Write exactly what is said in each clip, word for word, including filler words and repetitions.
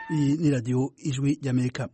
Iyi ni radiyo ijwi ry'Amerika.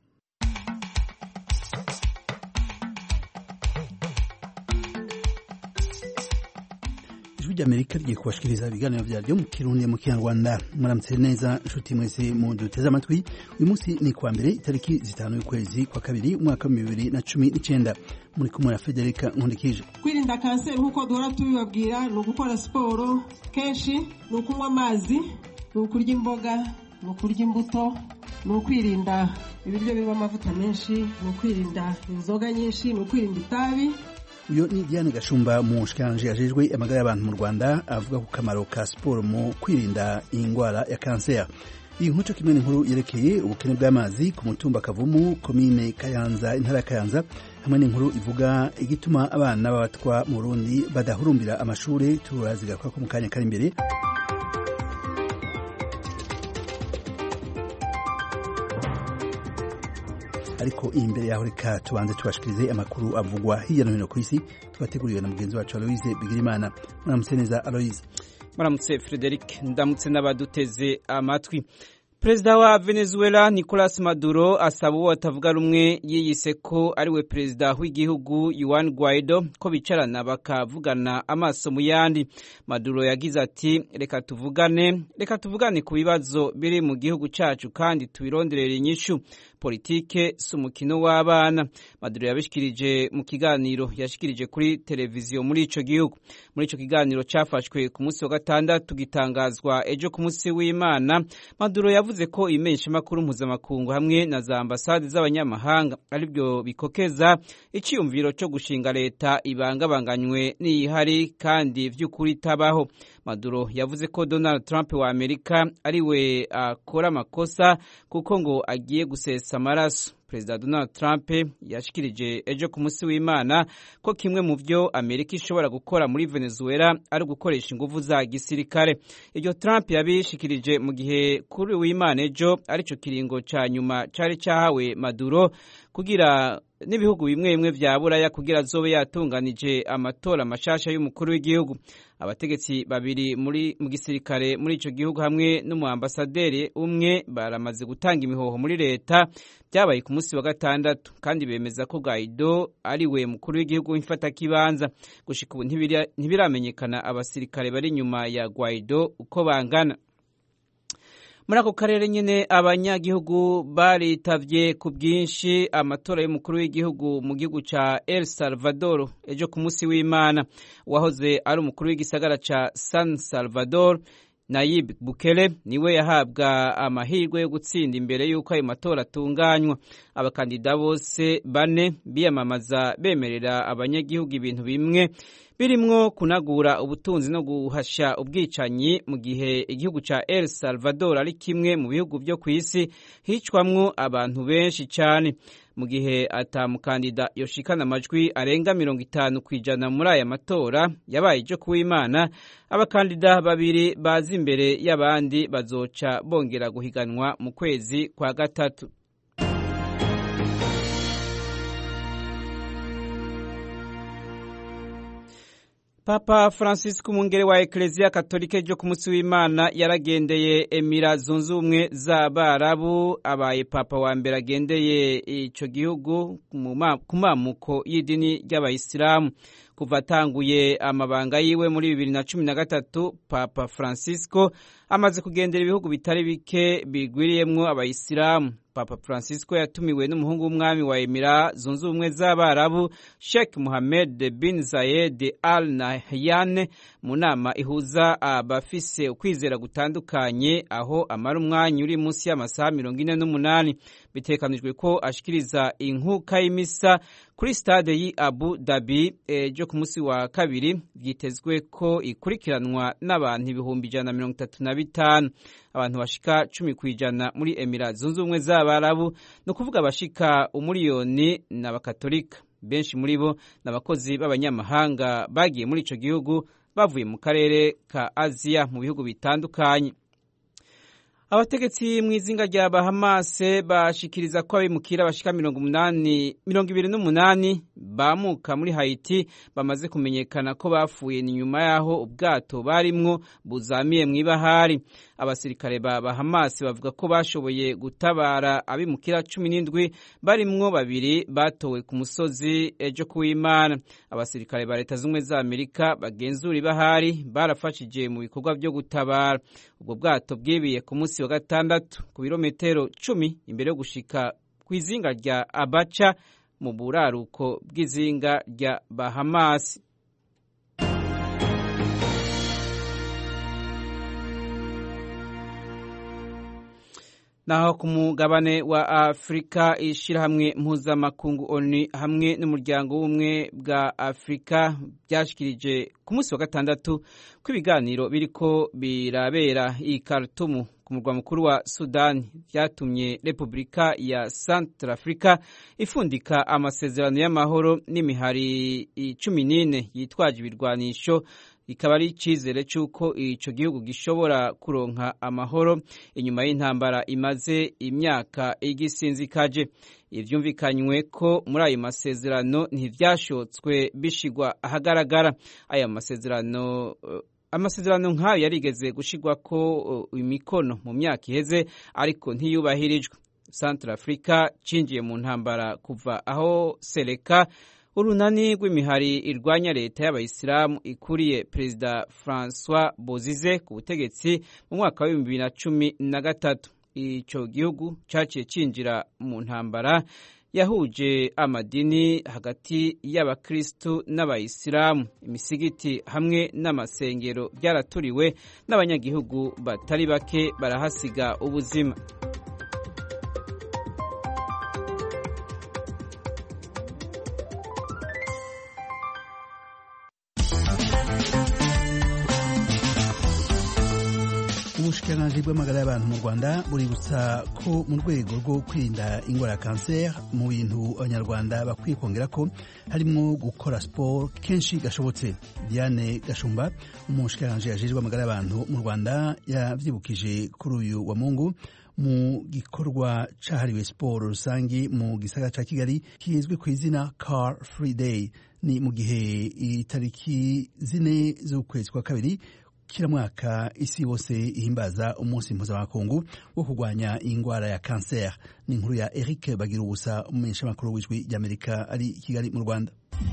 Ijwi ry'Amerika rigiye kubashikiriza ibiganiro vyaryo mu Kirundi mu Kinyarwanda. Muramutse neza nshuti mwese mu duteze amatwi. Uyu munsi ni kwa mbere itariki zitanu y'ukwezi kwa kabiri umwaka wa bibiri na cumi n'icenda. Muri kumwe na Federica Nkundikije. Kwirinda kanseri nkuko duhora tubibabwira ni ugukora siporo kenshi, ni ukunywa amazi, ni ukurya imboga, ni ukurya imbuto, ni ukwirinda ibiryo birimo amavuta menshi, ni ukwirinda inzoga nyinshi, ni ukwirinda itabi. Uyo ni Diane Gashumba umushikiranganje ajejwe amagara y'abantu mu Rwanda avuga ku kamaro ka siporo mu kwirinda ingwara ya kanseri. Iyi nkuru kimwe n'inkuru yerekeye ubukene bw'amazi ku mutumba Kavumu, komine Kayanza, intara ya Kayanza, hamwe n'inkuru ivuga igituma abana b'abatwa mu Burundi badahurumbira amashure, turazigakwa ko mu kanya kari imbere. Ariko imbere yaho reka tubanze tubashikirize amakuru avugwa hirya no hino ku isi twateguriwe na mugenzi wacu Aloise Bigirimana. Muramutse neza Aloise. Muramutse Frederic, ndamutse n'abaduteze amatwi. Perezida wa Venezuela Nicolas Maduro asaba uwo atavuga rumwe yiyise ko ari we perezida w'igihugu Juan Guaido ko bicarana bakavugana amaso mu yandi. Maduro yagize ati reka tuvugane, reka tuvugane ku bibazo biri mu gihugu cacu kandi tubironderere inyishu. Politike si umukino w'abana. Maduro yabishikirije mu kiganiro yashikirije kuri televiziyo muri ico gihugu. Muri ico kiganiro cafashwe ku munsi wa gatandatu gitangazwa ejo ku munsi w'Imana, Maduro yavuze ko imensha makuru mpuzamakungu hamwe na za ambasade z'abanyamahanga aribyo bikokeza iciyumviro cyo gushinga leta ibangabanganywe n'ihari kandi vy'ukuri tabaho. Maduro yavuze ko Donald Trump wa Amerika ari we akora amakosa kuko ngo agiye gusesa amaraso. Perezida Donald Trump yashikirije ejo ku munsi w'Imana ko kimwe mu vyo Amerika ishobora gukora muri Venezuela ari gukoresha inguvu za gisirikare. Iryo Trump yabishikirije mu gihe kuri w'Imana ejo arico kiringo ca nyuma cari cahawe Maduro kugira n'ibihugu bimwe bimwe vya Buraya kugira zobe yatunganije amatora mashasha y'umukuru w'igihugu. Abategetsi babiri muri mu gisirikare muri ico gihugu hamwe n'umu ambasaderi umwe baramaze gutanga imihoho muri leta, byabaye ku munsi wa gatandatu, kandi bemeza ko Guaido ari we mukuru w'igihugu w'imfata kibanza. Gushika ubu ntibiramenyekana abasirikare bari nyuma ya Guaido uko bangana. Muri ako karere nyene abanyagihugu baritavye ku bwinshi amatora y'umukuru w'igihugu mu gihugu ca El Salvador ejo ku munsi w'Imana. Wahoze ari umukuru w'igisagara ca San Salvador Nayib Bukele niwe yahabwa amahirwe yo gutsinda imbere y'uko ayo matora atunganywa. Abakandida bose bane biyamamaza bemerera abanyagihugu ibintu bimwe birimwo kunagura ubutunzi no guhasha ubwicanyi, mu gihe igihugu ca El Salvador ari kimwe mu bihugu byo kw'isi hicwamwo abantu benshi cyane. Mu gihe atamukandida yoshikana amajwi arenga mirongo itanu kwijana muri aya matora yabaye ejo kuw'Imana, abakandida babiri bazi imbere y'abandi bazoca bongera guhiganwa mu kwezi kwa gatatu. Papa Francisco umwungere wa Eklezia Katolike ejo ku munsi w'Imana yaragendeye Emira Zunze Ubumwe z'Abarabu, abaye papa wa mbere agendeye ico gihugu ku mamuko y'idini ry'Abayisilamu. Kuva atanguye amabanga yiwe muri bibiri na cumi na gatatu, Papa Francisco amaze kugendera ibihugu bitari bike bigwiriyemwo Abayisilamu. Papa Francisco yatumiwe n'umuhungu w'umwami wa Emira Zunze Ubumwe z'Abarabu Sheikh Mohammed bin Zayed Al Nahyan mu nama ihuza abafise ukwizera gutandukanye, aho amara umwanya uri munsi y'amasaha mirongo ine n'umunani. Bitekanijwe ko ashikiriza inkuka y'imisa kuri stade yi Abu Dhabi ejo ku munsi wa kabiri. Vyitezwe ko ikurikiranwa n'abantu ibihumbi ijana na mirongo itatu na bitanu. Abantu bashika cumi kwijana muri Emira Zunze Ubumwe z'Abarabu, no kuvuga bashika umuriyoni n'abakatolika. Benshi muri bo n'abakozi b'abanyamahanga bagiye muri ico gihugu bavuye mu karere ka Aziya mu bihugu bitandukanye. Abategetsi mw'izinga rya Bahamas bashikiriza ko abimukira bashika mirongo umunani mirongo ibiri n'umunani bamuka muri Haiti bamaze kumenyekana ko bapfuye ni nyuma yaho ubwato barimwo buzamiye mw'ibahari. Abasirikare ba Bahamas bavuga ko bashoboye gutabara abimukira cumi n'indwi barimwo babiri batowe ku musozi ejo kuw'Imana. Abasirikare ba Leta z'Ubumwe za Amerika bagenzura ibahari barafashije mu bikorwa byo gutabara. Ubwo bwato bwibiye ku munsi wa gatandatu ku birometero cumi imbere yo gushika kw'izinga rya Abacha mu buraruko bw'izinga rya Bahamas. Naho ku mugabane wa Afrika ishirahamwe mpuzamakungu O N U hamwe n'umuryango w'ubumwe bwa Afrika byashikirije ku munsi wa gatandatu ko ibiganiro biriko birabera i Khartoum ku murwa mukuru wa Sudan byatumye Repubulika ya Centrafrica ifundika amasezerano y'amahoro n'imihari cumi n'ine yitwaje ibirwanisho. Ikaba ari icizere cy'uko ico gihugu gishobora kuronka amahoro inyuma y'intambara imaze imyaka igisinzikaje. Ivyumvikanywe ko muri ayo masezerano ntivyashotswe bishigwa ahagaragara. Aya masezerano amasezerano nk'ayo yarigeze gushigwa ko imikono mu myaka iheze ariko ntiyubahirijwe. Centrafrica cinjiye mu ntambara kuva aho Seleka urunani rw'imihari irwanya leta y'abayisilamu ikuriye Perezida François Bozize ku butegetsi mu mwaka wa bibiri na cumi na gatatu. Ico gihugu caciye cinjira mu ntambara yahuje amadini hagati y'abakristu n'abayisilamu. Imisigiti hamwe n'amasengero byaraturiwe n'abanyagihugu batari bake barahasiga ubuzima. Ubushikiranganji bw'amagara y'abantu mu Rwanda buributsa ko mu rwego rwo kwirinda ingwara ya kanseri mu bintu abanyarwanda bakwiye kongera ko harimwo gukora siporo kenshi gashobotse. Diane Gashumba umushikiranganji ajejwe amagara y'abantu mu Rwanda yavyibukije kuri uyu wa Mungu mu gikorwa cahariwe siporo rusangi mu gisagara ca Kigali kizwi ku izina Car Free Day. Ni mu gihe itariki zine z'ukwezi kwa kabiri kila mwaka isi yose ihimbaza umunsi mpuzamakungu wo kurwanya ingwara ya kanseri. Ni inkuru ya Eric Bagirubusa umumenyesha makuru w'ijwi ry'Amerika ari Kigali mu Rwanda.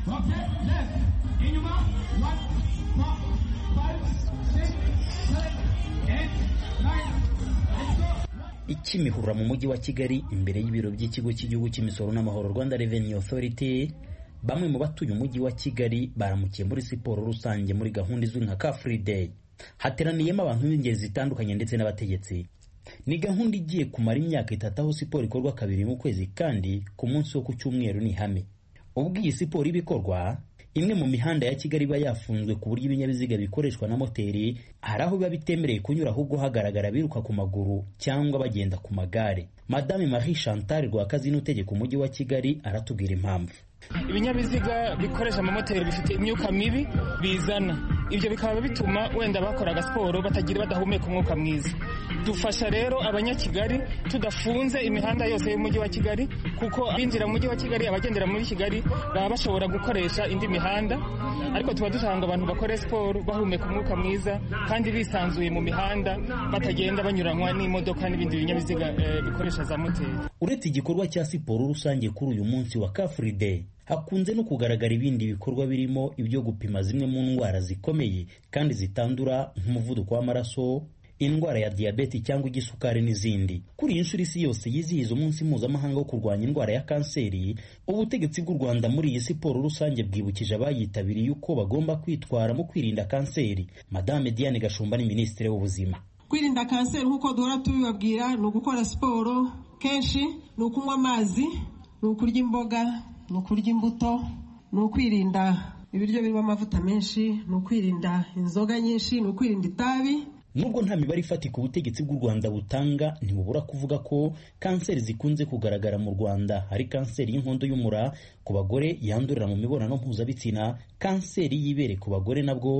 Ikimihurura mu mujyi wa Kigali imbere y'ibiro by'ikigo cy'igihugu cy'imisoro n'amahoro Rwanda Revenue Authority, bamwe mu batuye umujyi wa Kigali baramukiye muri siporo rusange muri gahunda izwi nka Car Free Day. Hateraniyemo abantu b'ingeri zitandukanye ndetse n'abategetsi. Ni gahunda igiye kumara imyaka itatu aho siporo ikorwa kabiri mu kwezi kandi ku munsi wo ku cyumweru ni hame. Ubwo iyi siporo ibikorwa, imwe mu mihanda ya Kigali iba yafunzwe ku buryo ibinyabiziga bikoreshwa na moteri hari aho biba bitemereye kunyura ahubwo hagaragara biruka ku maguru cyangwa bagenda ku magare. Madame Marie Chantal Rwakazi n'utegeka umujyi wa Kigali aratubwira impamvu. Ibinyabiziga bikoresha amamoteri bifite imyuka mibi bizana, ibyo bikaba bituma wenda bakoraga siporo batagira badahumeka umwuka mwiza. Dufasha rero abanyakigali tudafunze imihanda yose y'umujyi wa Kigali, kuko abinjira mu mujyi wa Kigali abagendera muri Kigali baba bashobora gukoresha indi mihanda, ariko tuba dusanga abantu bakora siporo bahumeka umwuka mwiza kandi bisanzuye mu mihanda batagenda banyuranwa n'imodoka n'ibindi binyabiziga e, bikoresha za moteri. Uretse igikorwa cya siporo rusange kuri uyu munsi wa Car Free Day, hakunze no kugaragara ibindi bikorwa birimo ibyo gupima zimwe mu ndwara zikomeye kandi zitandura nk'umuvuduko w'amaraso, indwara ya diabete cyangwa igisukari n'izindi. Kuri iyi nshuro isi yose yizihiza umunsi mpuzamahanga wo kurwanya indwara ya kanseri, ubutegetsi bw'u Rwanda muri iyi siporo rusange bwibukije abayitabiriye uko bagomba kwitwara mu kwirinda kanseri. Madame Diane Gashumba ni Minisitiri w'Ubuzima. Kwirinda kanseri nk'uko duhora tubibabwira ni ugukora siporo kenshi, ni ukunywa amazi, ni ukurya imboga, ni ukurya imbuto, ni ukwirinda ibiryo birimo amavuta menshi, ni ukwirinda inzoga nyinshi, ni ukwirinda itabi. Nubwo nta mibare ifatika ubutegetsi bw'u Rwanda butanga, ntibubura kuvuga ko kanseri zikunze kugaragara mu Rwanda hari kanseri y'inkondo y'umura ku bagore yandurira mu mibonano mpuzabitsina, kanseri y'ibere ku bagore nabwo,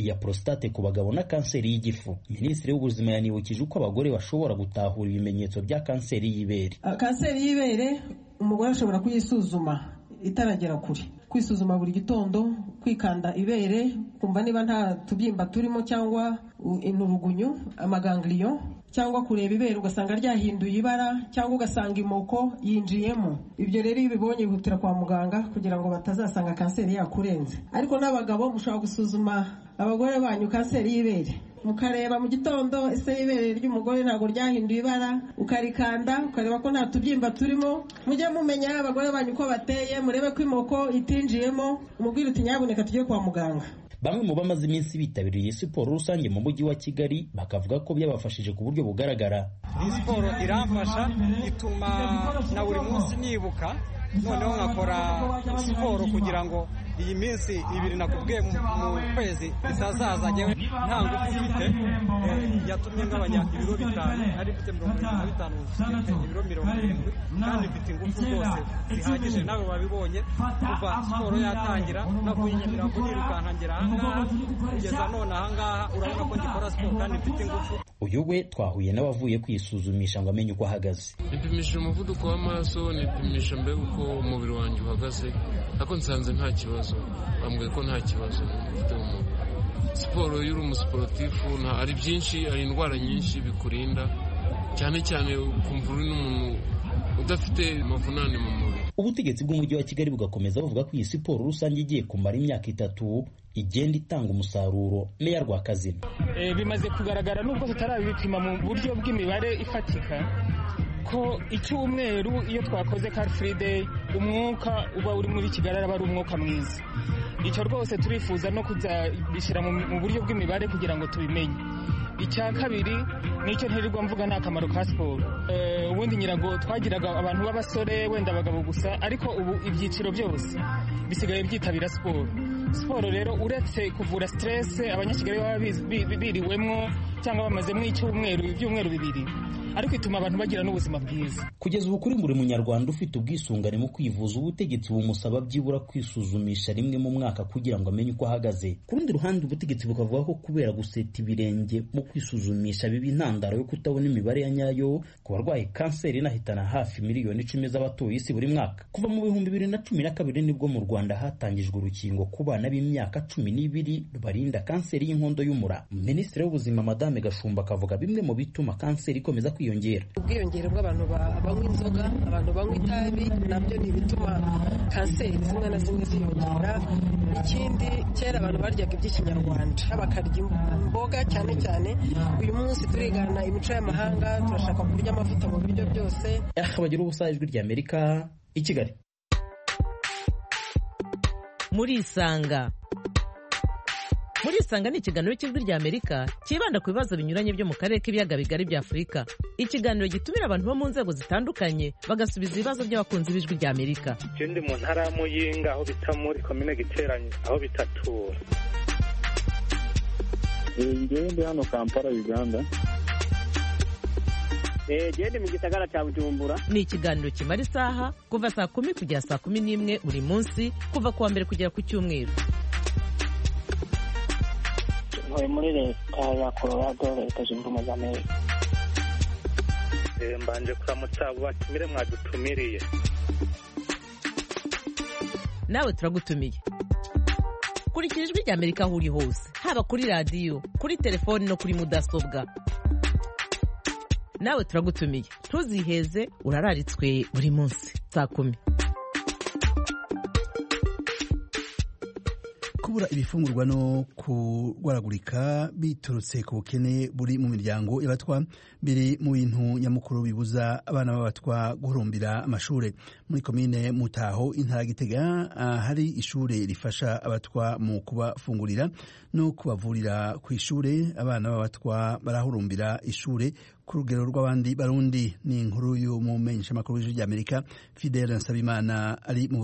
iya prostate ku bagabo na kanseri y'igifu. Minisitiri w'ubuzima yanibukije uko abagore bashobora gutahura ibimenyetso bya kanseri y'ibere. Kanseri y'ibere umugore ashobora kuyisuzuma itaragera kure, kwisuzuma buri gitondo, kwikanda ibere, kumva niba nta tubyimba turimo cyangwa inurugunyu, amagangliyo, cyangwa kureba ibere ugasanga ryahinduye ibara, cyangwa ugasanga imoko yinjiyemo. Ibyo rero iyo ubibonye bihutira kwa muganga kugira ngo batazasanga kanseri yakurenze. Ariko n'abagabo mushobora gusuzuma abagore banyu kanseri y'ibere, mukareba mu gitondo ese ibere ry'umugore ntabwo ryahinduye ibara, ukarikanda ukareba ko nta tubyimba turimo. Mujye mumenya abagore banyu ko bateye, murebe ko imoko itinjiyemo, umubwire uti nyabuneka tujye kwa muganga. Bamwe mu bamaze iminsi bitabiriye siporo rusange mu mujyi wa Kigali bakavuga ko byabafashije ku buryo bugaragara. Iyi siporo iramfasha, ituma na buri munsi nibuka, noneho nkakora siporo kugira ngo iyi minsi ibiri nakubwiye mu kwezi itazaza njyewe nta ngufu mfite. Yatumye ngabanya ibiro bitanu, ari mfite mirongo irindwi na bitanu mfite ibiro mirongo irindwi, kandi mfite ingufu zose zihagije. Nawe babibonye kuva siporo yatangira navuye Nyamirambo nirukantangira ahangaha kugeza none ahangaha, urabona ko ngikora siporo kandi mfite ingufu. Uyu we twahuye n'abavuye kwisuzumisha ngo amenye uko ahagaze. Nipimishije umuvuduko w'amaraso, nipimisha mbega uko umubiri wanjye uhagaze, ariko nsanze nta kibazo. Bambwiye ko nta kibazo mfite mu mubiri. Siporo y'uri umusiporutifu ari byinshi, hari indwara nyinshi bikurinda, cyane cyane ukumva uri n'umuntu udafite amavunane mu mubiri. Ubutegetsi bw'umujyi wa Kigali bugakomeza buvuga ko iyi siporo rusange igiye kumara imyaka itatu igenda itanga umusaruro. Meya Rwakazina: e, bimaze kugaragara nubwo tutarabipima mu buryo bw'imibare ifatika ko icyumweru iyo twakoze car free day umwuka uba uri muri Kigali aba ari umwuka mwiza. Icyo rwose turifuza no kuzabishyira mu buryo bw'imibare kugira ngo tubimenye. Icya kabiri nicyo ntirirwa mvuga ni akamaro ka siporo. Ubundi nyirago twagiraga abantu b'abasore wenda abagabo gusa, ariko ubu ibyiciro byose bisigaye byitabira siporo. Siporo rero uretse kuvura stress abanyakigali baba biriwemwo cyangwa bamazemo icyumweru ibyumweru bibiri, ariko ituma abantu bagira n'ubuzima bwiza. Kugeza ubu kuri buri munyarwanda ufite ubwisungane mu kwivuza, ubutegetsi bumusaba byibura kwisuzumisha rimwe mu mwaka kugira ngo amenye uko ahagaze. Ku rundi ruhande ubutegetsi bukavuga ko kubera guseta ibirenge mu kwisuzumisha biba intandaro yo kutabona imibare ya nyayo ku barwaye kanseri inahitana hafi miliyoni icumi z'abatuye isi buri mwaka. Kuva mu bihumbi bibiri na cumi na kabiri nibwo mu Rwanda hatangijwe urukingo ku bana b'imyaka cumi n'ibiri rubarinda kanseri y'inkondo y'umura. Minisitiri w'ubuzima Madame Gashumba akavuga bimwe mu bituma kanseri ikomeza kwiyongera. Ubwiyongere bw'abantu banywa inzoga, abantu banywa itabi, nabyo ni ibituma kanseri zimwe na zimwe ziyongera. Ikindi, kera abantu baryaga iby'ikinyarwanda bakarya imboga cyane cyane. Uyu munsi turigana imico y'amahanga, turashaka kurya amavuta mu biryo byose. Bagira ubusa ijwi rya Amerika i Kigali. Muri Isanga. Muri Isanga ni ikiganiro cy'ijwi rya Amerika kibanda ku bibazo binyuranye byo mu karere k'ibiyaga bigari bya Afurika. Ikiganiro gitumira abantu bo mu nzego zitandukanye bagasubiza ibibazo by'abakunzi b'ijwi rya Amerika. Je ndi mu ntara ya Muyinga aho bita muri komine Giteranye aho bitatura. Ngewe ndi hano Kampala, Uganda. Eh, je ndi mu gisagara cya Bujumbura. Ni ikiganiro kimara isaha kuva saa kumi kugera saa kumi n'imwe buri munsi, kuva kuwa mbere kugera ku cyumweru. Ntuye muri leta ya Colorado, leta zunze ubumwe za Amerika. Eh, mbanje kuramutsa abo batumire mwadutumiriye. Nawe turagutumiye. Kurikira ijwi rya Amerika aho uri hose, haba kuri radiyo, kuri telefoni no kuri mudasobwa. Nawe turagutumiye. Ntuziheze, urararitswe buri munsi saa kumi. Kubura ibifungurwa no kurwaragurika biturutse ku bukene buri mu miryango y'abatwa biri mu bintu nyamukuru bibuza abana b'abatwa guhurumbira amashure. Muri komine Mutaho, intara Gitega, hari ishure rifasha abatwa mu kubafungurira no kubavurira ku ishure. Abana b'abatwa barahurumbira ishure ku rugero rw'abandi barundi. Ni inkuru y'umumenyeshamakuru w'ijwi rya Amerika Fidel Nsabimana ari mu Burundi.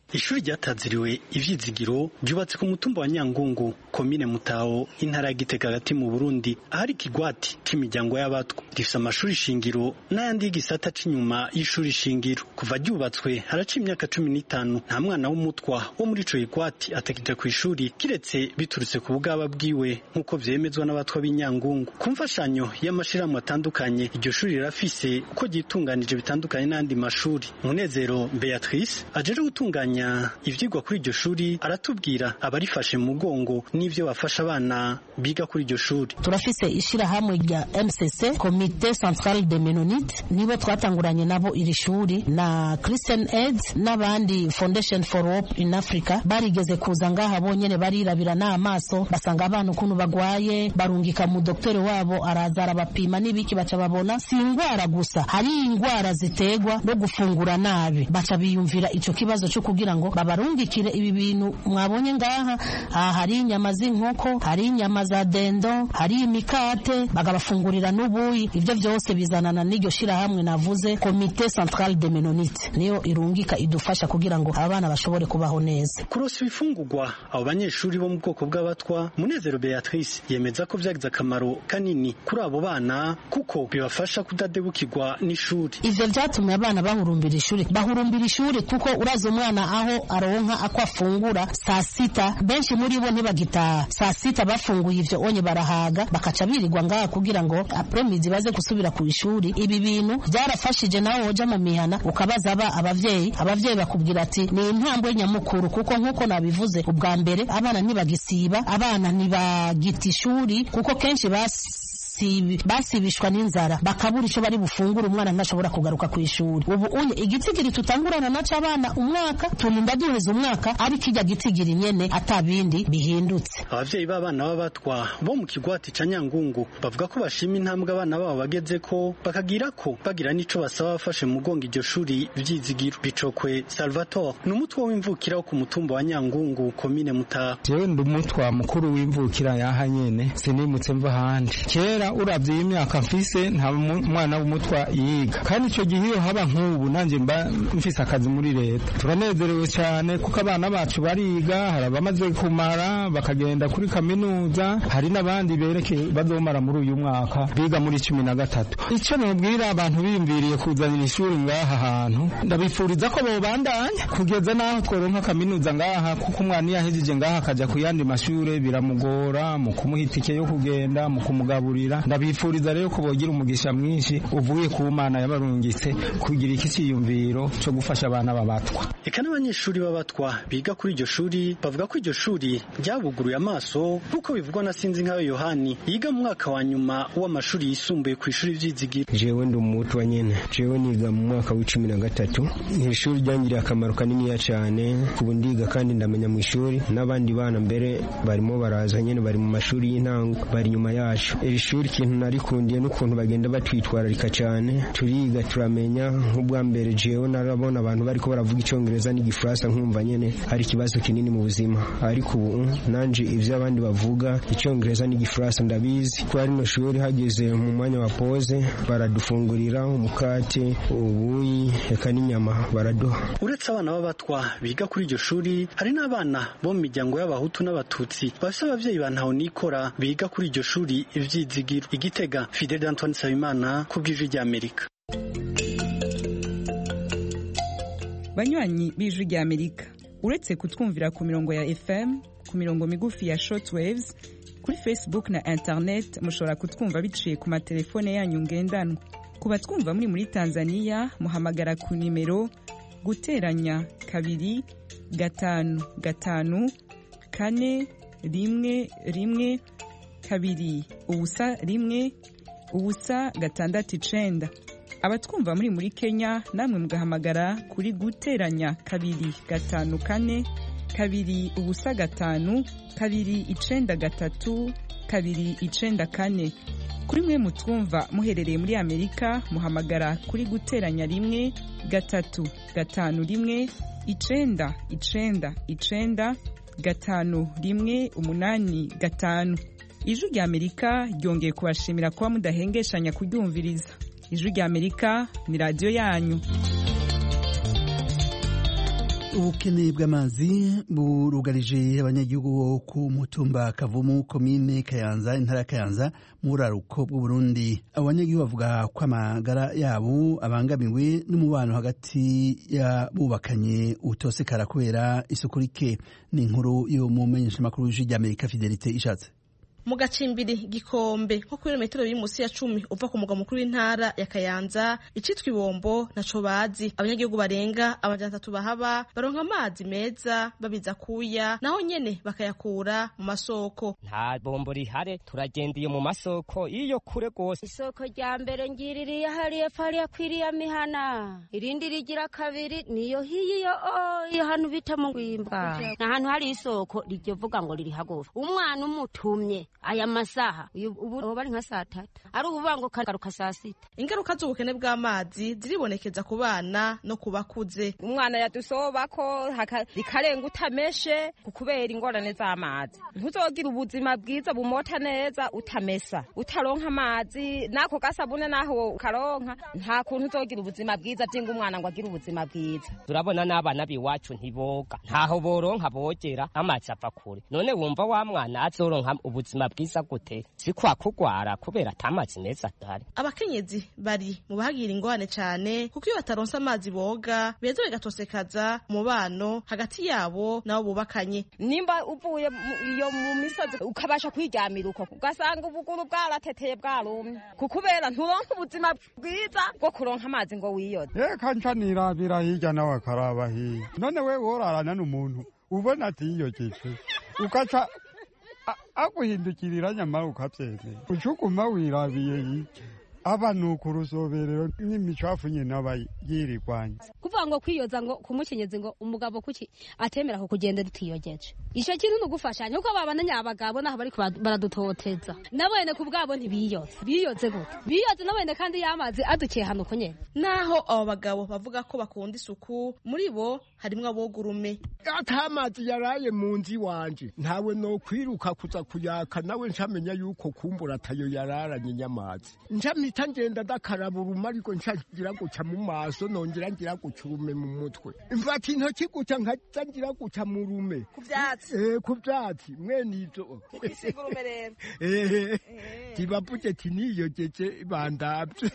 ishuri ryataziriwe ivyizigiro ryubatse ku mutumba wa Nyangungu komine Mutaho intara ya Gitega hagati mu Burundi ahari kigwati k'imiryango y'abatwa rifise amashuri shingiro n'ayandi y'igisata c'inyuma y'ishuri shingiro kuva ryubatswe haraca imyaka cumi n'itanu nta mwana w'umutwa wo muri ico kigwati atakija ku ishuri kiretse biturutse ku bugaba bwiwe nk'uko vyemezwa n'abatwa b'Inyangungu ku mfashanyo y'amashirahamwe atandukanye iryo shuri rirafise uko ryitunganije bitandukanye n'andi mashuri. Munezero Beatrice ajeje gutunganya ivyigwa kuri iryo shuri aratubwira abarifashe mu mugongo n'ivyo bafasha abana biga kuri iryo shuri. Turafise ishirahamwe rya M C C Comité Central de Mennonites nibo twatanguranye nabo iri shuri na Christian Aid n'abandi Foundation for Hope in Africa barigeze kuza ngaha bonyene barirabira n'amaso basanga abana ukuntu bagwaye barungika mu doktore wabo araza arabapima n'ibiki baca babona si ingwara gusa hari ingwara zitegwa no gufungura nabi baca biyumvira ico kibazo cyo kugira ngo babarungikire ibi bintu mwabonye ngaha hari inyama z'inkoko hari inyama za dendo hari imikate bagabafungurira n'ubuyi ivyo vyose bizanana n'iryo shira hamwe navuze Comité Central de Mennonites niyo irungika idufasha kugira ngo abana bashobore kubaho neza. Kurosa ibifungurwa abo banyeshuri bo mu bwoko bw'abatwa Munezero Beatrice yemeza ko vyagize akamaro kanini kuri abo bana kuko bibafasha kudadebukirwa n'ishuri. Ivyo vyatumye abana bahurumbira ishuri bahurumbira ishuri kuko uraza umwana aho aronka akwafungura saa sita benshi muri bo ntibagitaha saa sita bafunguye ivyo onye barahaga bakaca birirwa ngaha kugira ngo apremizi baze gusubira ku ishuri. Ibi bintu byarafashije nawe woja mu mihana ukabaza aba abavyeyi abavyeyi bakubwira ati ni intambwe nyamukuru kuko nkuko nabivuze ubwa mbere abana ntibagisiba abana ntibagita ishuri kuko kenshi basi basibishwa n'inzara bakabura ico bari bufungura umwana ntashobora kugaruka ku ishuri. Ubu unye igitigiri tutangurana naca abana umwaka turinda duheza umwaka ari kijya gitigiri nyene atabindi bihindutse. Abavyeyi b'abana b'abatwa bo mu kigwati ca Nyangungu bavuga ko bashima intambwe abana babo bageze ko bakagira ko bagira nico basaba bafashe mu mugongo iryo shuri vyizigiro. Bicokwe Salvatore n'umutwa w'imvukira wo ku mutumba wa Nyangungu komine Mutaho. Jewe ndumutwa mukuru w'imvukira yaha nyene sinimutse mva handi kera uravye imyaka mfise nta mwana w'umutwa yiga kandi ico gihe iyo haba nk'ubu nanje mba mfise akazi muri leta turanezerewe cyane kuko abana bacu bariga hari abamaze kumara bakagenda kuri kaminuza hari n'abandi bereke bazomara muri uyu mwaka biga muri cumi na gatatu. Ico nubwira abantu biyumviriye kuzanira ishuri ngaha hantu ndabifuriza ko bobandanya kugeza naho tworonka kaminuza ngaha kuko umwana yahejeje ngaha akaja ku yandi mashure biramugora mu kumuha itike yo kugenda mu kumugaburira. Ndabifuriza rero ko bogira umugisha mwinshi uvuye ku Mana yabarungitse kugira iki cyiyumviro cyo gufasha abana babatwa. Eka n'abanyeshuri b'abatwa biga kuri iryo shuri bavuga ko iryo shuri ryabuguruye amaso kuko bivugwa na Sinzi nkawe Yohani yiga mu mwaka wa nyuma w'amashuri yisumbuye ku ishuri vyizigiro. Jewe ndi umutu wa nyene jewe niga mu mwaka wa cumi na gatatu ni ishuri ryangiriye akamaro kanini ya cyane kubu ndiga kandi ndamenya mu ishuri n'abandi bana mbere barimo baraza nyene bari mu mashuri y'intango bari nyuma yacu. Iri shuri ikintu narikundiye n'ukuntu bagenda batwitwararika cyane turiga turamenya nk'ubwa mbere jewe narabona abantu bariko baravuga icongereza n'igifaransa nkumva nyene ari kibazo kinini mu buzima ariko ubu nanje ivyo abandi bavuga icongereza n'igifaransa ndabizi ko ari no shuri hageze mu mwanya wa pause baradufungurira umukate ubuyi eka n'inyama baraduha. Uretse abana b'abatwa biga kuri iryo shuri hari n'abana bo mu miryango y'abahutu n'abatutsi bafise abavyeyi bantaho nikora biga kuri iryo shuri ivyizigiro. Igitega Fidel Antoine Sabimana ku bw'ijwi rya Amerika. Banywanyi b'ijwi rya Amerika uretse kutwumvira ku mirongo ya F M ku mirongo migufi ya shortwaves kuri Facebook na internet mushobora kutwumva biciye ku matelefone yanyu ngendanwa. Kuba twumva muri muri Tanzania muhamagara ku nimero guteranya kabiri gatanu gatanu kane rimwe rimwe kabiri ubusa rimwe ubusa gatandatu icenda. Abatwumva muri muri Kenya namwe mugahamagara kuri guteranya kabiri gatanu kane kabiri ubusa gatanu kabiri icenda gatatu kabiri icenda kane. Kuri mwe mutwumva muherereye muri Amerika muhamagara kuri guteranya rimwe gatatu gatanu rimwe icenda icenda icenda gatanu rimwe umunani gatanu. Ijwi rya Amerika ryongeye kubashimira kuba mudahengeshanya kuryumviriza. Ijwi rya Amerika ni radio yanyu. ubukene bw'amazi burugarije abanyagihugu bo ku mutumba Kavumu komine Kayanza intara ya Kayanza mu buraruko bw'u Burundi. Abanyagihugu bavuga ko amagara yabo abangamiwe n'umubano hagati y'abubakanye utosekara kubera isuku rike. Ni inkuru yo mu menyeshamakuru y'Amerika Fidelite Ishatse. Mu gacimbiri Gikombe nko kilometero biri musi ya cumi uva ku mugwa mukuru w'intara ya Kayanza icitwa Ibombo naco bazi. Abanyagihugu barenga amajana atatu bahaba baronka amazi meza babiza kuya naho nyene bakayakura mu masoko. Nta bombo rihare turagendeye mu masoko iyo kure gose. Isoko rya mbere ngiririye hariye fariya kwiriya mihana irindi rigira kabiri niyo hiyo oh iyo hantu bita mu Ngwimba na hantu hari isoko rijyo vuga ngo riri hagufi umwana umutumye aya masaha ubu bari nka saa tatu ari ububango kagaruka saa sita. Ingaruka z'ubukene bw'amazi ziribonekeza ku bana no kubakuze. Umwana yadusoba ko rikarenga utameshe kubera ingorane z'amazi. Ntuzogira ubuzima bwiza bumota neza utamesa utaronka amazi nako gasabune naho ukaronka nta kuntu uzogira ubuzima bwiza byinga umwana ngo agira ubuzima bwiza. Turabona n'abana biwacu ntiboga ntaho boronka bogera amazi ava kure. None wumva wa mwana azoronka ubuzima bwiza gute si kwa kugwara kubera atamazi meza atari. Abakenyezi bari mu bahagira ingorane cyane kuko iyo bataronsa amazi boga beza bigatosekaza umubano hagati yabo nabo bubakanye. Nimba uvuye iyo mu misozi ukabasha kwiryamira uko ugasanga ubuguru bwarateteye bwarumye kukubera nturonka ubuzima bwiza bwo kuronka amazi ngo wiyoze. Reka ncanirabira hirya nawe akaraba hirya none we worarana n'umuntu ubona ati yiyogeje ukaca aguhindukirira nyamara ukabyemera ucuguma wirabiye yiki abantu kurusoberero n'imicafu nyene abayirirwanya kuvuga ngo kwiyoza ngo kumukenyeze ngo umugabo kuki atemera ko kugenda dutiyogeje ico kintu nugufashanya uko babana nyabagabo naho bari baradutoteza nabone ku bwabo ntibiyoze biyoze gute biyoze nabone kandi yamazi adukiye hano ko nyene naho abo bagabo bavuga ko bakunda isuku muri bo harimwo abogurume. Atamazi yaraye mu nzi wanje ntawe no kwiruka kuza kuyaka nawe ncamenya yuko kumbura tayo yararanye nyamazi ncamita ngenda dakaraba uruma ariko ncagira guca mu maso nongera ngira gucurume mu mutwe mfata intoki guca nkaza ngira guca mu rume ku byatsi eh ku byatsi mwene ivyo isigurume rero eh kibapuje tiniyogeje bandavye.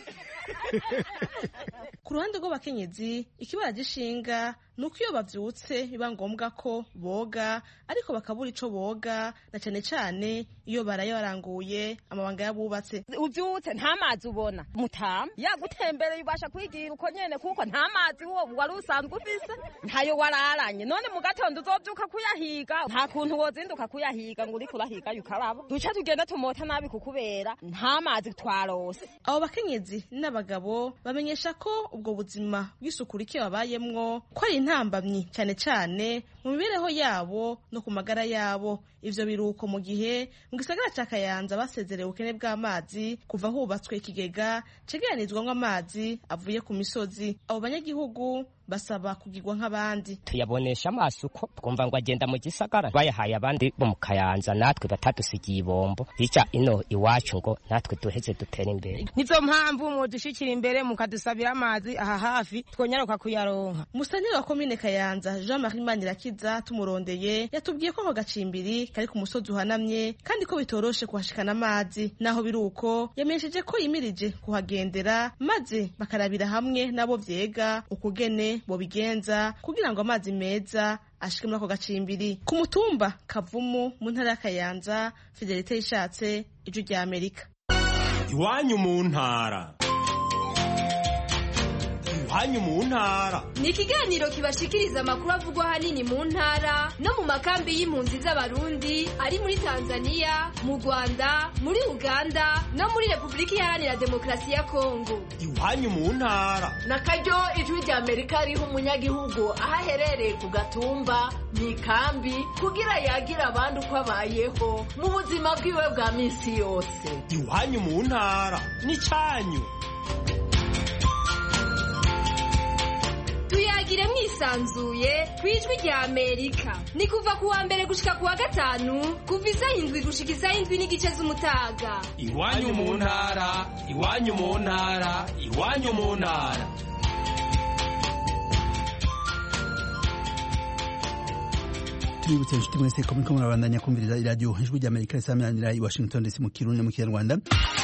Ku ruhande rw'abakenyezi ikibara gishinga nuko iyo bavyutse biba ngombwa ko boga ariko bakabura ico boga na cane cane iyo baraye baranguye amabanga yabubatse. Uvyutse nta mazi ubona mutama yagutembereye ubasha kwigira uko nyene kuko nta mazi wo wari usanzwe ufise ntayo wararanye none mu gatondo uzovyuka kuyahiga nta kuntu wozinduka kuyahiga ngo uri kurahiga yukaraba duca tugenda tumota nabi kukubera nta mazi twarose. Abo bakenyezi n'abagabo bamenyesha ko ubwo buzima bw'isuku rike babayemwo ko ari intambamyi cyane cyane mu mibereho yabo no ku magara yabo. Ivyo biruko mu gihe mu gisagara ca Kayanza basezerewe ubukene bw'amazi kuva hubatswe ikigega cegeranizwamwo amazi avuye ku misozi. Abo banyagihugu basaba kugirwa nk'abandi. Tuyabonesha amaso uko twumva ngo agenda mu gisagara bayahaye abandi bo mu Kayanza natwe batadusigiye ibombo bica ino iwacu ngo natwe duheze dutera imbere. Nizo mpamvu mu dushikira imbere mukadusabira amazi aha hafi twonyaruka kuyaronka. Musanire wa komine Kayanza Jean-Marie Manirakiza tumurondeye yatubwiye ko ako gacimbiri kari ku musozi uhanamye kandi ko bitoroshe kuhashikana amazi. Naho biruko yamenyesheje ko yimirije kuhagendera maze bakarabira hamwe nabo vyega ukugene bo bigenza kugira ngo amazi meza ashike muri ako gacimbiri. Ku mutumba Kavumu mu ntara ya Kayanza, Fidelite Ishatse, Ijwi rya Amerika. Iwanyu mu ntara. Iwanyu mu ntara ni ikiganiro kibashikiriza amakuru avugwa hanini mu ntara no mu makambi y'impunzi z'abarundi ari muri Tanzania, mu Rwanda, muri Uganda no muri Republika Iharanira Demokarasi ya Kongo. Iwanyu mu ntara nakaryo Ijwi rya Amerika riho umunyagihugu ahaherereye ku gatumba mu ikambi kugira yagira abandi uko abayeho mu buzima bwiwe bwa minsi yose. Iwanyu mu ntara ni cyanyu. Tuyagire mwisanzuye kwijwi rya Amerika. Ni kuva kuwa mbere gushika kuwa gatanu kuva isaha indwi gushika isaha indwi n'igice z'umutaga. Iwanyu mu ntara, iwanyu mu ntara, iwanyu mu ntara. tubibutse inshuti mwese ko muriko murabandanya kumviriza iradiyo ijwi ry'Amerika risamiranyira i Washington D C mu Kirundi mu Kinyarwanda.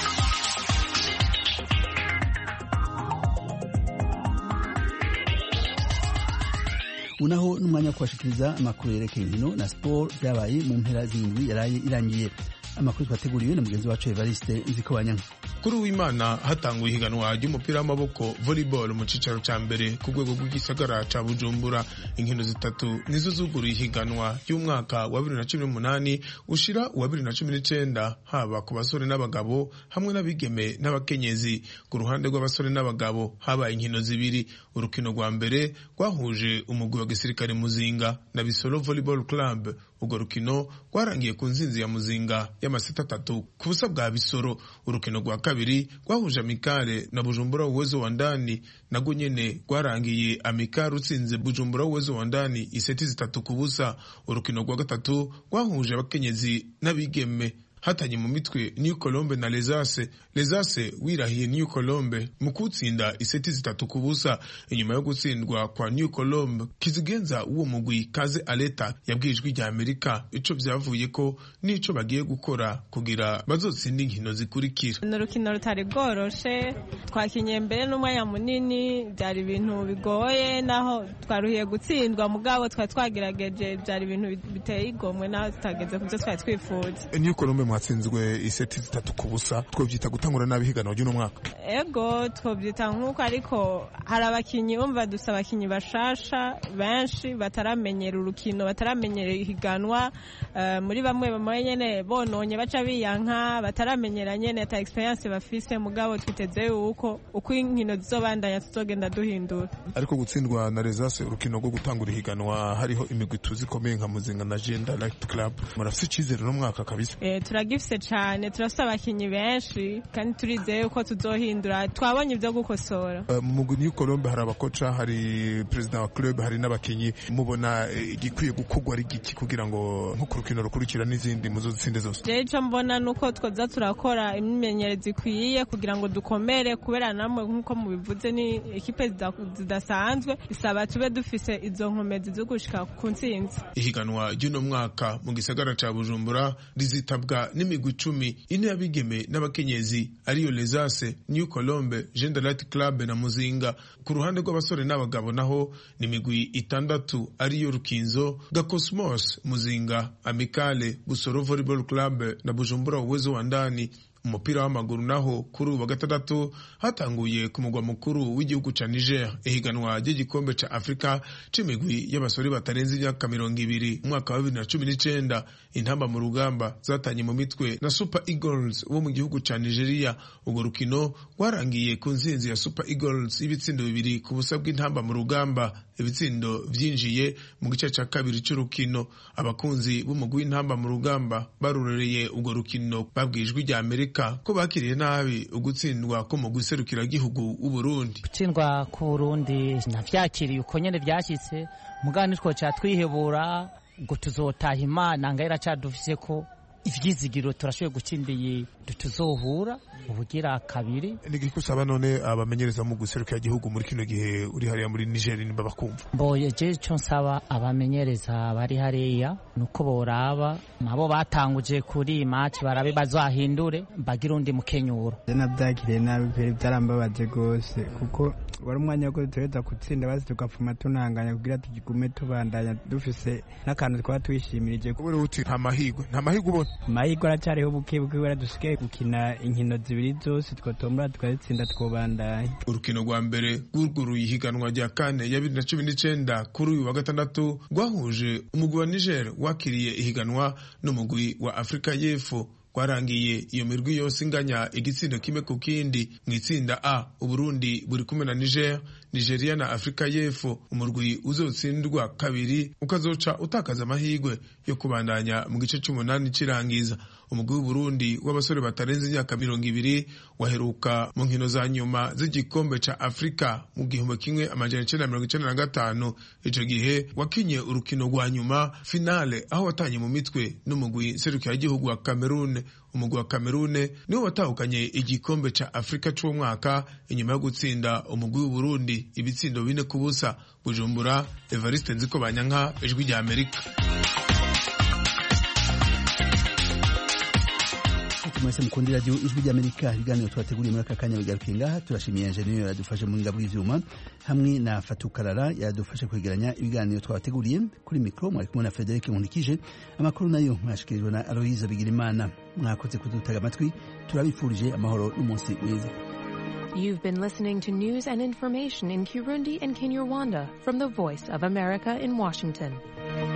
Unaho n'umwanya wo kubashikiriza amakuru yerekeye inkino na sport byabaye mu mpera z'indwi yaraye irangiye. Amakuru twateguriwe na mugenzi wacu Evariste Nzikobanya. Kuri w'Imana hatanguye ihiganwa ry'umupira w'amaboko volleyball mu cicaro ca mbere ku rwego rw'igisagara ca Bujumbura. Inkino zitatu nizo zuguruye ihiganwa y'umwaka wa bibiri na cumi n'umunani ushira wa bibiri na cumi n'icenda, haba ku basore n'abagabo hamwe n'abigeme n'abakenyezi. Ku ruhande rw'abasore n'abagabo habaye inkino zibiri. Urukino rwa mbere rwahuje umugwi wa gisirikare Muzinga na Bisoro Volleyball Club. Urwo rukino rwarangiye ku nzinzi ya Muzinga y'amaseta atatu ku busa bwa Bisoro. Urukino rwa kabiri rwahuje Amikare na Bujumbura Uwezo wa Ndani, nago nyene rwarangiye Amikare utsinze Bujumbura Uwezo wa Ndani iseti zitatu ku busa. Urukino rwa gatatu rwahuje abakenyezi n'abigeme hatanye mu mitwe New Colombe na Lesase. Lesase wirahiye New Colombe mu kutsinda iseti zitatu ku busa. Inyuma yo gutsindwa kwa New Colombe, kizigenza uwo mugwi Kaze Aleta yabwijwe rya Amerika ico vyavuye ko nico bagiye gukora kugira bazotsinda inkino zikurikira. N'urukino rutari goroshe, twakinye mbere n'umwanya munini, byari ibintu bigoye, naho twaruhiye gutsindwa mugabo twa twagerageje, byari ibintu biteye igomwe naho tutageze kuvyo twari twifuza. New Colombe mwatsinzwe iseti zitatu ku busa, twovyita gutangura nabi higanwa ry'uno mwaka. Ego twovyita nkuko, ariko hari abakinyi umva dusa abakinyi bashasha benshi bataramenyera urukino, bataramenyera ihiganwa. Uh, muri bamwe bamwe nyene bononye baca biyanka, bataramenyera nyene ata experience bafise, mugabo twiteze uko uko inkino zizobandanya tuzogenda duhindura. Ariko gutsindwa na Resase urukino rwo gutangura ihiganwa hariho imigwi tuzi komeye nka Muzinga na Genda Light Club, murafise icizere no mwaka kabisa? Eh turagifise cyane, turafise abakinyi benshi kandi turizeye uko tuzohindura, twabonye ibyo gukosora. Uh, mu New Colombe hari abakoca, hari president wa club, hari n'abakinyi. Mubona igikwiye uh, gukugwa ari giki kugira ngo nko kurukino rukurikira n'izindi muzozitsinde zose? Jeje mbona nuko twoza turakora imyimenyerezo ikwiye kugira ngo dukomere, kubera namwe nkuko mubivuze ni ekipe zidasanzwe, isaba tube dufise izo nkomezi zo gushika ku ntsinzi. Ihiganwa ry'uno mwaka mu gisagara ca Bujumbura rizitabwa n'imigwi icumi, ine y'abigeme n'abakenyezi ariyo Lesase, New Colombe, Genda Light Club na Muzinga. Ku ruhande rw'abasore n'abagabo naho ni imigwi itandatu ariyo Rukinzo, Gakosmos, Muzinga, Amikale, Busoro Volleyball Club na Bujumbura Uwezo wa Ndani. Umupira w'amaguru naho kuri uwa gatandatu hatanguye ku mugwa mukuru w'igihugu ca Niger ihiganwa ry'igikombe ca Afrika c'imigwi y'abasore batarenze imyaka mirongo ibiri umwaka wa bibiri na cumi n'icenda. Intamba mu rugamba zatanye mu mitwe na Super Eagles wo mu gihugu ca Nigeria. Urwo rukino rwarangiye ku nzinzi ya Super Eagles ibitsindo bibiri ku busa bw'intamba mu rugamba. Ibitsindo vyinjiye mu gice ca kabiri c'urukino. Abakunzi b'umugwi w'intamba mu rugamba barurereye urwo rukino babwijwe rya Amerika ko bakiriye nabi ugutsindwa ko mu guserukira gihugu u Burundi. Gutsindwa ku Burundi navyakiriye uko nyene vyashitse, mugani two ca twihebura ngo tuzotaha Imana ngaira ca dufise ko ivyizigiro turashoboye gutsindiye tuzohura ubugira kabiri. Nigi kusaba none abamenyereza mu guserukira gihugu muri kino gihe uri hariya muri Niger nimba bakumva? Mboye je cyo nsaba abamenyereza bari hariya nuko boraba nabo batanguje kuri match barabe bazahindure bagira undi mukenyuro. Jena byakiriye nabi pere byarambabaje gose kuko wari umwanya wo tureda gutsinda basi tugapfuma tunanganya kugira tugigume tubandanya dufise n'akantu twa twishimirije. Kubera uti nta mahigwe nta mahigwe ubona? Mahigwe aracariho buke buke wera dusigaye gukina inkino zibiri zose twotombora tukazitsinda twobandanya. Urukino rwa mbere rwuguruye ihiganwa rya kane ya bibiri na cumi n'icenda kuri uyu wa gatandatu rwahuje umugwi wa Niger wakiriye ihiganwa n'umugwi wa Afrika y'Epfo. Kwarangiye iyo mirwi yose inganya igitsindo kimwe ku kindi. Mu itsinda A Uburundi buri kumwe na Niger, Nigeria na Afrika y'Epfo. Umurwi uzotsindwa kabiri ukazoca utakaza amahigwe yo kubandanya mu gice c'umunani cirangiza. Umugwi w'Uburundi w'abasore batarenze imyaka mirongo ibiri waheruka mu nkino za nyuma z'igikombe ca Afrika mu gihumbi kimwe amajana icenda mirongo icenda na gatanu. Ico gihe wakinye urukino rwa nyuma finale aho watanye mu mitwe n'umugwi serukira igihugu wa Cameroon. Umugwi wa Cameroon niwo watahukanye igikombe ca Afrika c'umwaka inyuma yo gutsinda umugwi w'Uburundi ibitsindo bine ku busa. Bujumbura, Evariste Nzikobanya, Ijwi rya Amerika. mwese mukundira radio ijwi ry'Amerika ibiganiro twateguriye muri aka kanya bigarukiye ngaha turashimiye engineer yadufashe mu ngabwi z'ivyuma hamwe na Fatukarara yadufashe kwegeranya ibiganiro twateguriye kuri micro mwari kumwe na Frederic Nkundikije amakuru nayo mwashikirijwe na Aloise Bigirimana mwakoze kudutaga amatwi turabifurije amahoro n'umunsi mwiza. You've been listening to news and information in Kirundi and Kinyarwanda from the Voice of America in Washington.